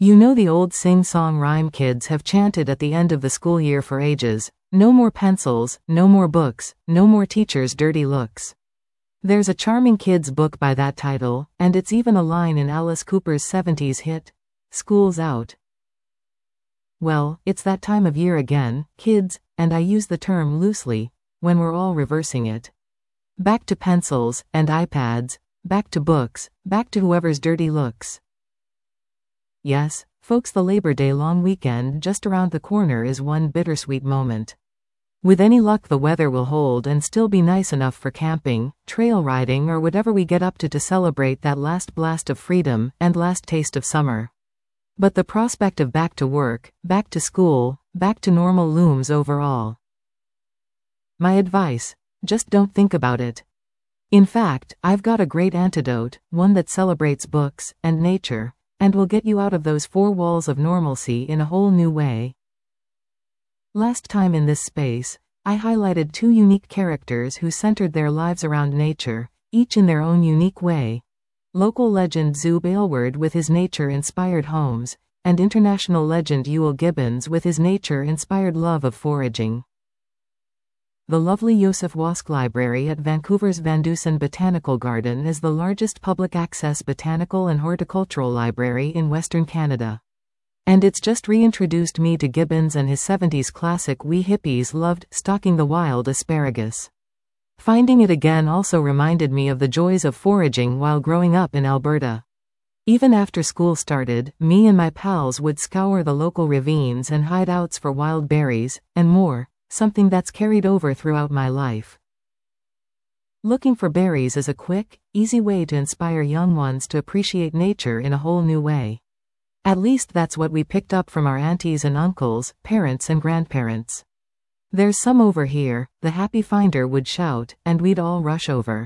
You know the old sing-song rhyme kids have chanted at the end of the school year for ages: no more pencils, no more books, no more teachers' dirty looks. There's a charming kids' book by that title, and it's even a line in Alice Cooper's 70s hit, School's Out. Well, it's that time of year again, kids, and I use the term loosely, when we're all reversing it. Back to pencils and iPads, back to books, back to whoever's dirty looks. Yes, folks, the Labor Day long weekend just around the corner is one bittersweet moment. With any luck, the weather will hold and still be nice enough for camping, trail riding, or whatever we get up to celebrate that last blast of freedom and last taste of summer. But the prospect of back to work, back to school, back to normal looms over all. My advice: just don't think about it. In fact, I've got a great antidote, one that celebrates books and nature, and will get you out of those four walls of normalcy in a whole new way. Last time in this space, I highlighted two unique characters who centered their lives around nature, each in their own unique way. Local legend Zub Aylward with his nature-inspired homes, and international legend Euell Gibbons with his nature-inspired love of foraging. The lovely Joseph Wosk Library at Vancouver's Van Dusen Botanical Garden is the largest public-access botanical and horticultural library in Western Canada. And it's just reintroduced me to Gibbons and his 70s classic We Hippies loved, Stalking the Wild Asparagus. Finding it again also reminded me of the joys of foraging while growing up in Alberta. Even after school started, me and my pals would scour the local ravines and hideouts for wild berries, and more. Something that's carried over throughout my life. Looking for berries is a quick, easy way to inspire young ones to appreciate nature in a whole new way. At least that's what we picked up from our aunties and uncles, parents and grandparents. There's some over here, the happy finder would shout, and we'd all rush over.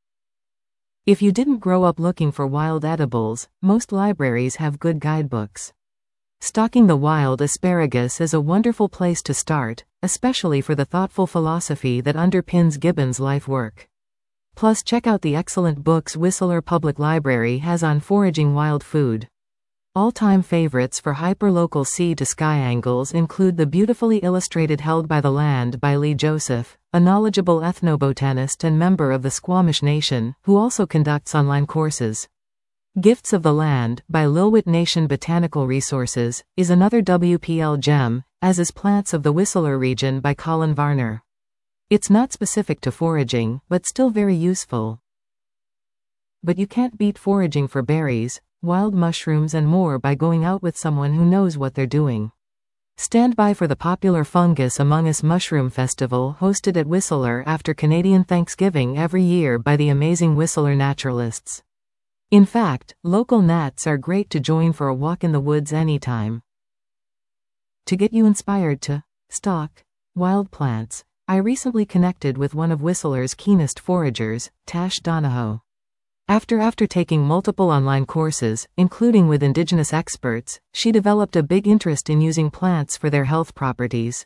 If you didn't grow up looking for wild edibles, most libraries have good guidebooks. Stalking the Wild Asparagus is a wonderful place to start, especially for the thoughtful philosophy that underpins Gibbons' life work. Plus, check out the excellent books Whistler Public Library has on foraging wild food. All-time favorites for hyper-local sea-to-sky angles include the beautifully illustrated Held by the Land by Lee Joseph, a knowledgeable ethnobotanist and member of the Squamish Nation, who also conducts online courses. Gifts of the Land, by Lilwit Nation Botanical Resources, is another WPL gem, as is Plants of the Whistler Region by Colin Varner. It's not specific to foraging, but still very useful. But you can't beat foraging for berries, wild mushrooms and more by going out with someone who knows what they're doing. Stand by for the popular Fungus Among Us Mushroom Festival hosted at Whistler after Canadian Thanksgiving every year by the amazing Whistler naturalists. In fact, local nats are great to join for a walk in the woods anytime. To get you inspired to stalk wild plants, I recently connected with one of Whistler's keenest foragers, Tash Donahoe. After taking multiple online courses, including with Indigenous experts, she developed a big interest in using plants for their health properties.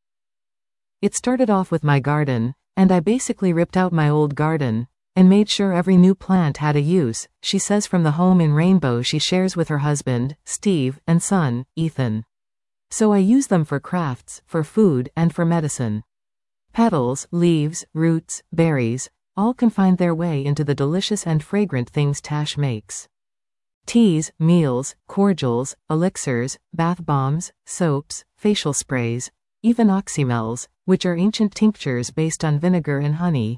It started off with my garden, and I basically ripped out my old garden and made sure every new plant had a use, she says from the home in Rainbow she shares with her husband, Steve, and son, Ethan. So I use them for crafts, for food, and for medicine. Petals, leaves, roots, berries, all can find their way into the delicious and fragrant things Tash makes. Teas, meals, cordials, elixirs, bath bombs, soaps, facial sprays, even oxymels, which are ancient tinctures based on vinegar and honey.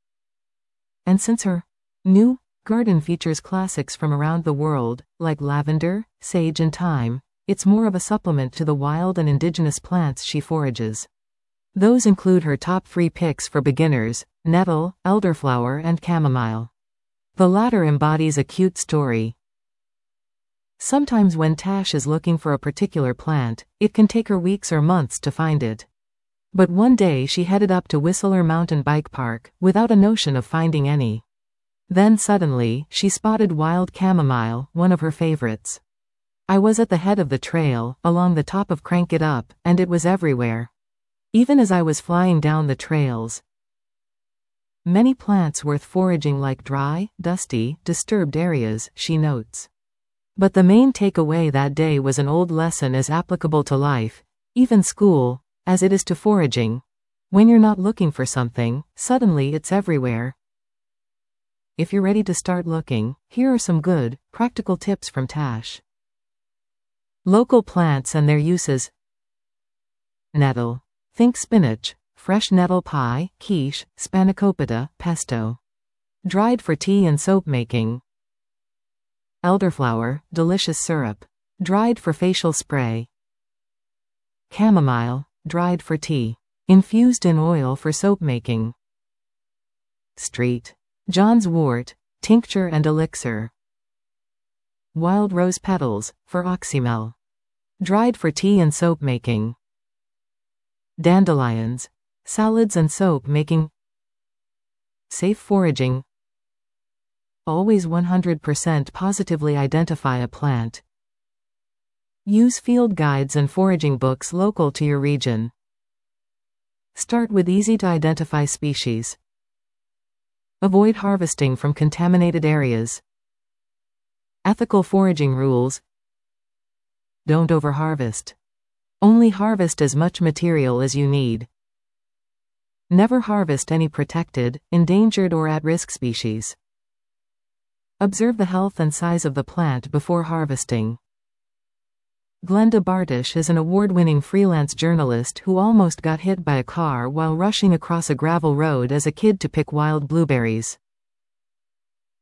And since her new garden features classics from around the world, like lavender, sage and thyme, it's more of a supplement to the wild and indigenous plants she forages. Those include her top 3 picks for beginners: nettle, elderflower and chamomile. The latter embodies a cute story. Sometimes when Tash is looking for a particular plant, it can take her weeks or months to find it. But one day she headed up to Whistler Mountain Bike Park, without a notion of finding any. Then suddenly, she spotted wild chamomile, one of her favorites. I was at the head of the trail, along the top of Crank It Up, and it was everywhere. Even as I was flying down the trails. Many plants worth foraging like dry, dusty, disturbed areas, she notes. But the main takeaway that day was an old lesson as applicable to life, even school, as it is to foraging. When you're not looking for something, suddenly it's everywhere. If you're ready to start looking, here are some good, practical tips from Tash. Local plants and their uses. Nettle. Think spinach, fresh nettle pie, quiche, spanakopita, pesto. Dried for tea and soap making. Elderflower, delicious syrup. Dried for facial spray. Chamomile, dried for tea. Infused in oil for soap making. Street. John's wort, tincture and elixir. Wild rose petals, for oxymel. Dried for tea and soap making. Dandelions. Salads and soap making. Safe foraging. Always 100% positively identify a plant. Use field guides and foraging books local to your region. Start with easy-to-identify species. Avoid harvesting from contaminated areas. Ethical foraging rules. Don't overharvest. Only harvest as much material as you need. Never harvest any protected, endangered or at-risk species. Observe the health and size of the plant before harvesting. Glenda Bartish is an award-winning freelance journalist who almost got hit by a car while rushing across a gravel road as a kid to pick wild blueberries.